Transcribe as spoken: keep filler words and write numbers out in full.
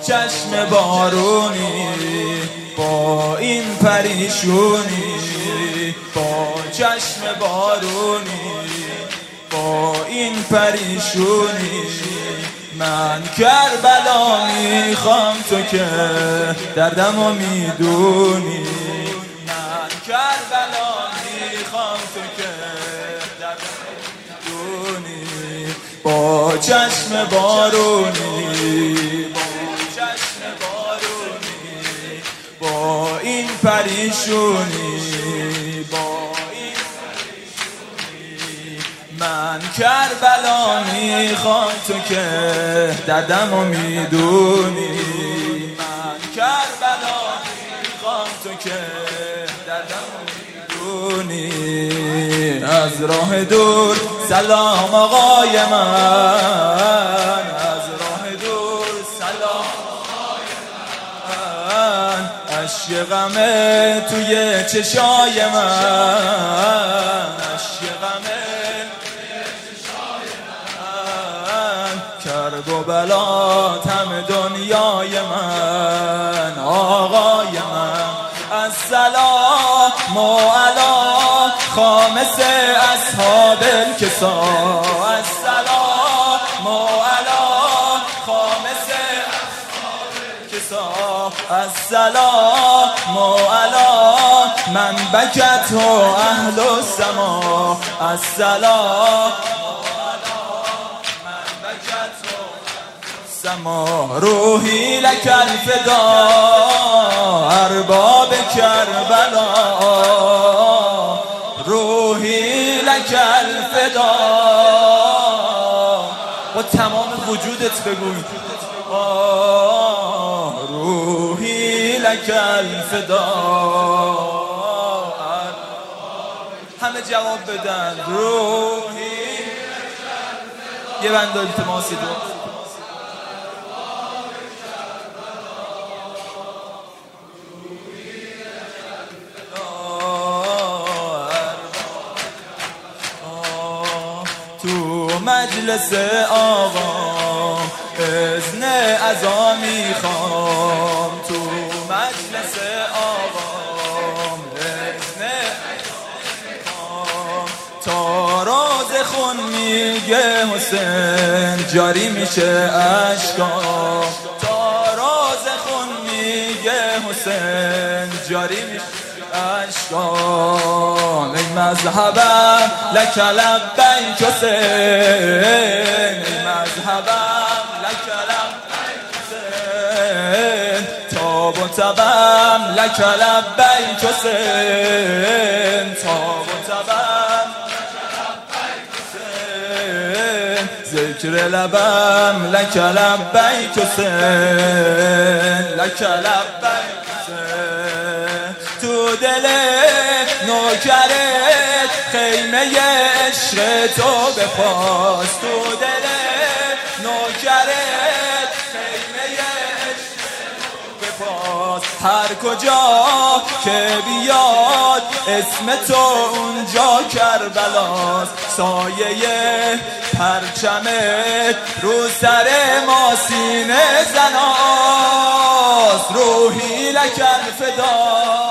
چشم بارونی، با این پریشونی، با چشم بارونی، با این پریشونی. من کربلا میخوام تو که دردمو میدونی. من کربلا میخوام تو که دردمو میدونی. با چشم بارونی، با چشم بارونی، با این پریشونی، با من کربلا میخوام تو که دردمو میدونی. من کربلا میخوام تو که دردمو میدونی. از راه دور سلام آقای من، از راه دور سلام آقای من. اشک غمه توی چشای من، اشک غمه کرب و بلات همه دنیای من. آقای من السلام علی خامس اصحاب الکسا، السلام علی خامس اصحاب الکسا، السلام علی من بکت اهل السما، السلام سما. روحی لک الفدا ارباب کربلا، روحی لک الفدا. با تمام وجودت بگوی روحی لک الفدا. همه جواب بدن روحی. یه بند التماسی دو تو مجلس آقا اذن عزا میخوام، تو مجلس آقا اذن عزا میخوام. تا راز خون میگه حسین جاری میشه اشکام، تا راز خون میگه حسین جاری میشه اشکام. ای مذهبم لک لبیک حسین، ای مذهبم لک لبیک حسین. تاب و تبم لک لبیک حسین، تاب و تبم لک حسین. ذکر لبم لک لبیک حسین، لک لبیک حسین. تو دل نوکرت خیمه عشق تو بپاس، تو دل نوکرت خیمه عشق تو بپاس. هر کجا که بیاد اسم تو اونجا کربلاست. سایه پرچمت رو سر ما سینه زناست. روحی لک الفدا.